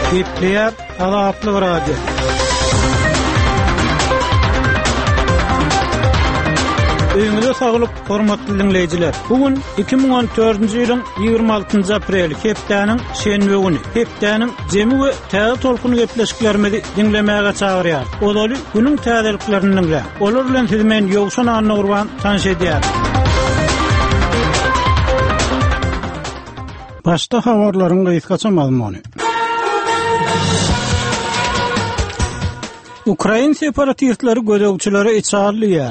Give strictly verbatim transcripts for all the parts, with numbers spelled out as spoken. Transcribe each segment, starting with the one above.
Gepleyer Azatlı Radio. Öňüňize saglyk, hormatly dinleýijiler. Bugün iki bin on dördünji ýylyň ýygrima altynjy aprel, hepdeniň şenbe güni. Hepdeniň jemi we täze tolkuny gepleşiklerimizi dinlemäge çagyrýar. Olaly günüň täzeliklerini dinle. Olar bilen siz men ýogşan anyny urban tanış edýär. Başta habarlaryň gysgaça mazmuny. Ukraina separatistleri gödөгçilere içarlýar.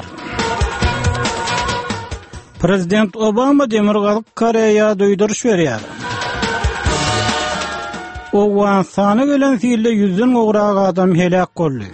Prezident Obama Demirgalyk Koreýa duýduruş berýär. Owgansana gelen fiilde yüzden ograk adam helak boldy.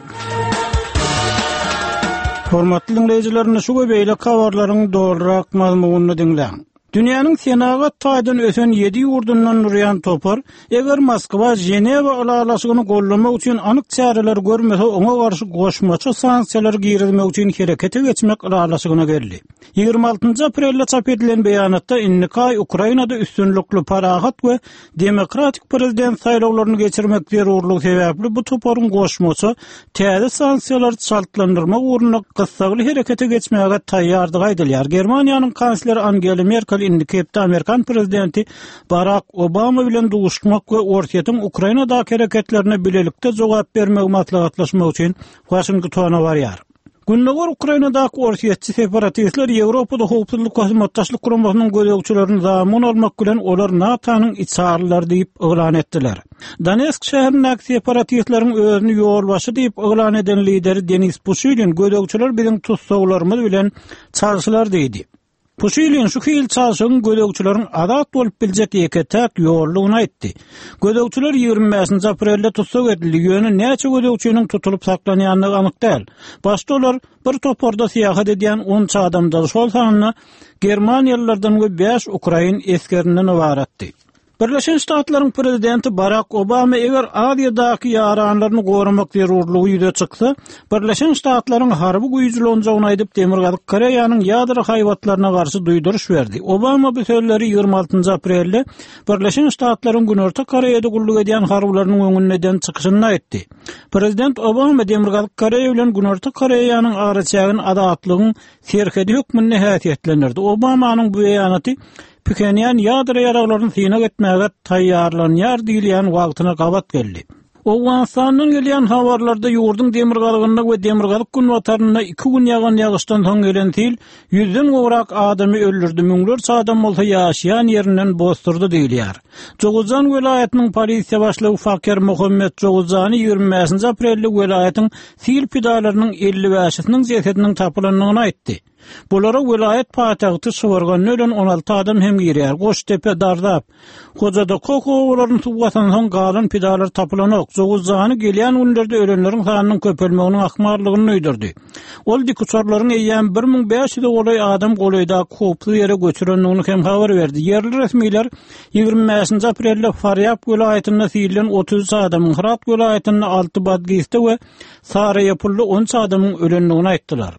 Hormatly dinleýijiler, şu beýle habarlaryň dogrurak mazmunyny dinleň. Dünýäniň senagat taýdan ösen yedi ýurdundan nurýan topar, eger Moskwa Jenewa alalaşygyny gollamak üçin anyk çareler görmese, oňa garşy goşmaça sanksiýalar girizmek üçin herekete geçmek alalaşygyna geldi. ýygrima altynjy aprelde çap edilen beýanatda Innikay Ukrainada üstünlükli parahat we demokratik prezident saýlawlaryny geçirmek zerurlygy sebäpli bu toparyň goşmaça täze sanksiýalar şartlandyrmak ugruna gyssagly herekete geçmäge taýýardygy aýdylýar. Germaniýanyň kansleri Angela Merkel indikepde Amerikan prezidenti Barack Obama bilen duguşmak we ortaýatyň Ukrainadaky hereketlerine bilelikde jogap bermek maslahatlaşmak üçin Washingtona barýar. Günneger Ukrainadaky ortaýatçy separatistler Ýewropada howpsuzlyk we hizmetdaşlyk guramasynyň gödөгçilerini zamon almak bilen olar NATO'nyň içarlylar diýip eglan etdiler. Donetsk şäherindäki separatistleriň özüni ýolbaşy diýip eglan eden lideri Denis Pushilin gödөгçiler biziň tutsaglarymyz bilen çalyşylar diýdi. Pushilin şu hil çalyşygyň gödөгçileriň azat bolup biljek ýeketäk ýollugyny aýtdy. Gödөгçiler ýygrima beşinji aprelde tutsak edildi. Ýöne näçe gödөгçiniň tutulup saklanýanlygy anyk däl. Başda olar bir toporda syýahat edýän on adamdan şol sanyny Germaniýalılardan we beş Ukrain eskerinden ibaratdy. Birleşen Ştatlaryň prezidenti Barack Obama eger Aziýadaky ýaranlaryny goramak zerurlygy ýüze çyksa, Birleşen Ştatlaryň harby güýjlenýäni aýdyp Demirgalyk Koreýanyň ýadro haýwatlaryna garşy duýduruş berdi. Obama bu sözleri ýygrima altynjy aprelde Birleşen Ştatlaryň Günorta Koreýada gulluk edýän harbylarynyň öňünden çykyşyny aýtdy. Prezident Obama Demirgalyk Koreýa bilen Günorta Koreýanyň araçygyny adatlygyň serhedi hökmüne häsiýetlendirdi. Obamanyň bu beýanaty Pükeniyan ýadro ýaraglaryny synak etmäge taýýarlanýar diýilýän wagtyna gabat geldi. Owgansanyň gelýän habarlarda ýurdun demirgalygyna we demirgalyk günwataryna iki gün ýagan ýagyşdan soň gelen sil yüzden ograk adamy öldürdi. Müňlerçe adam bolsa ýaşaýan ýerinden bosturdy diýilýär. Joguzan welaýatynyň polisiýa başlygy Fakir Muhammed Joguzany ýygrima beşinji aprelde welaýatyň sil pidalarynyň elli beşisiniň jesediniň tapylanlygyny aýtdy. Bulara vilayet paýtagty Şowargan ölen on alty adam hem girýär. Goştepe, Dardap, Hojada kokowlaryň tuwatan soň galan pidalar tapylanak. Joguzany gelýän günlerde ölenleriň sanynyň köpelmeginiň akmarlygyny öýdürdi. Ol dikuçarlaryň eýýän bir miň beş ýüz golay adam golaýda koply ýere göçürenligini hem habar berdi. Yerli resmiler ýygrima beşinji aprelde Faryab vilayatyna silen otuz adamyň, Herat vilayatyna alty Badgiste we Saraýapylda on adamyň ölenligini aýtdylar.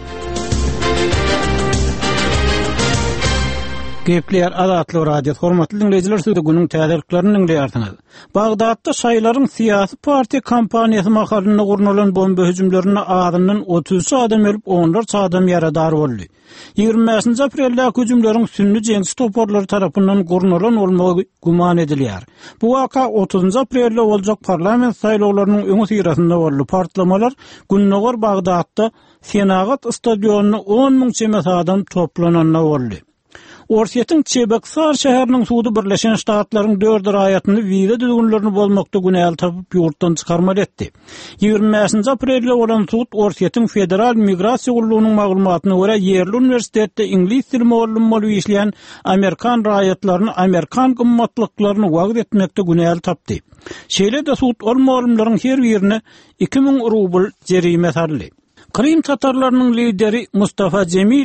Gepleyer Azatly Radio. Hormatly dinleýijiler, siz günüň täzeliklerini dinleýärsiňiz. Bagdatda şaýlaryň syýasy partiýa kampaniýasy mahalyny gurnulan bomba hüjümlerine adamdan otuz adam ölüp onlarca adam ýaradar boldy. ýygrima beşinji aprelde hüjümleriň sünni jensi toporlary tarapyndan gurnulan bolmagy guman edilýär. Bu waka otuzunjy aprelde boljak parlament saýlawlarynyň öňü syrasynda boldy. Partlamalar günneger Bagdatda Senagat stadionuna on miň çemes adam toplananyna boldy. Ortaýatyň Çebaksar şäheriniň suwdy Birleşen Ştatlaryň dört raýatyny wiza düzgünlerini bolmakda günäl tapyp ýurtdan çykarmaly etdi. ýygrima beşinji aprelde bolan suwd Ortaýatyň federal migrasiýa gullugynyň maglumatyna görä ýerli universitetde ingliz dili muallim bolup işleýän Amerikan raýatlaryny Amerikan gymmatlyklaryny wagt etmekde günäl tapdy. Şeýle de suwd ol muallimlaryň her birine iki miň rubl jerime sarly. Krim tatarlarynyň lideri Mustafa Cemilev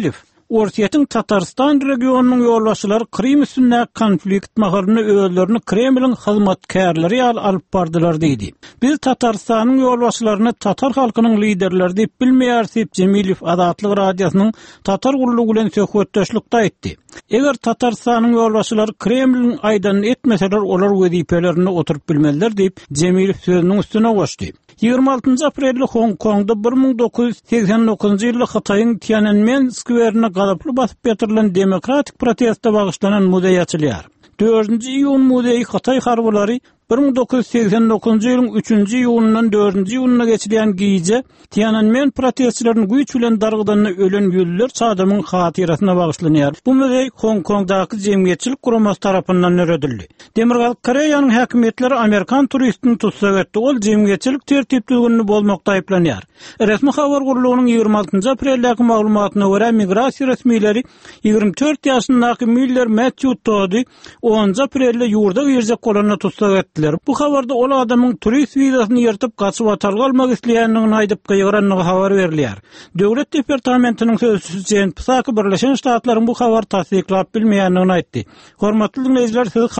Orsiýetin Tatarstan regionunyň ýolbaşçylary Krym üstünde konflikt mahalyny öýlerini Kremliň hyzmatkarlary al alyp bardylar diýdi. Biz Tatarstanyň ýolbaşçylaryny tatar halkynyň liderleri diýip bilmeýär diýip Jemilew Azatlyk radiosynyň tatar gurulugy bilen söhbetdeşlikde aýtdy. Eger Tatarstanyň ýolbaşçylary Kremliň aýdan etmeseler olar wezipelerini oturup bilmeliler diýip Jemilew sözüniň üstüne goşdy. ýygrima altynjy aprelde Hong Kongda bir ming dokuz yüz seksen dokuzynjy ýyly Hitaýyň Tiananmen skwerine galaply basyp getirilen demokratik protestde bagyşlanan muzey açylýar. dördünji iýun muzeyi Hitaý harbylary bir ming dokuz yüz seksen dokuzynjy ýylyň üçünji iýunundan dördünji iýununa geçilen giýje Tiananmen protestçileriniň güýç bilen dargydanyna ölen ýüller çadamyň hatyrasyna bagyşlanýar. Bu muzey Hong Kongdaky jemgyýetçilik guramasy tarapyndan öredildi. Demirgal Koreýanyň häkimetleri Amerikan turistini tutsa getdi. Ol jemgyýetçilik tertipligini bolmakda aýplanýar. Resmi habar gurulugynyň ýygrima altynjy apreldaky maglumatyna görä migrasiýa resmiýetleri ýygrima dört ýaşyndaky Müller Matthew Todd'y onunji aprelde ýurda girjek bolanyna tutsa getdiler. Bu habarda ol adamyň turist wizasyny ýertip gaçyp atal galmak isleýändigini aýdyp gyýranlygy habar berilýär. Döwlet departamentiniň sözçüsü Jen Psaki Birleşen Ştatlaryň bu habar tasdiklap bilmeýändigini aýtdy. Hormatly dinleýijiler, siz